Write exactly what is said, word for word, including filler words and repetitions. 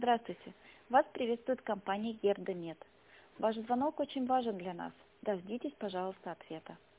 Здравствуйте. Вас приветствует компания Гердомед. Ваш звонок очень важен для нас. Дождитесь, пожалуйста, ответа.